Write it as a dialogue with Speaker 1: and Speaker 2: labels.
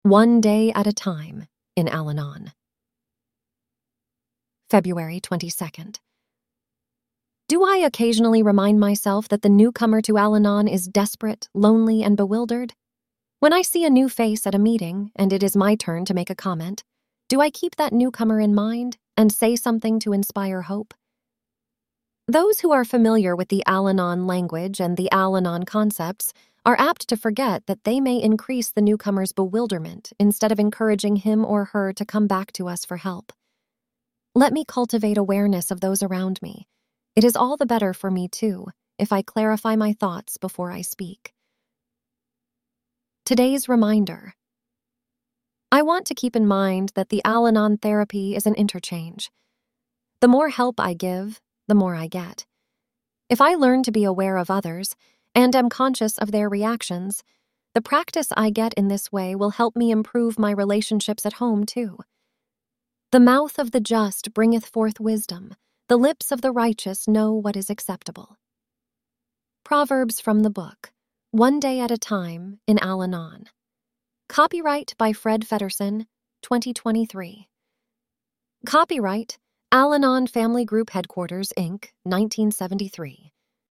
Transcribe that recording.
Speaker 1: One day at a time in Al-Anon. February 22nd. Do I occasionally remind myself that the newcomer to Al-Anon is desperate, lonely, and bewildered? When I see a new face at a meeting and it is my turn to make a comment, do I keep that newcomer in mind and say something to inspire hope? Those who are familiar with the Al-Anon language and the Al-Anon concepts are apt to forget that they may increase the newcomer's bewilderment instead of encouraging him or her to come back to us for help. Let me cultivate awareness of those around me. It is all the better for me, too, if I clarify my thoughts before I speak. Today's reminder. I want to keep in mind that the Al-Anon therapy is an interchange. The more help I give, the more I get. If I learn to be aware of others and am conscious of their reactions, the practice I get in this way will help me improve my relationships at home, too. The mouth of the just bringeth forth wisdom. The lips of the righteous know what is acceptable. Proverbs from the book, One Day at a Time in Al-Anon. Copyright by Fred Feddersen, 2023. Copyright, Al-Anon Family Group Headquarters, Inc., 1973.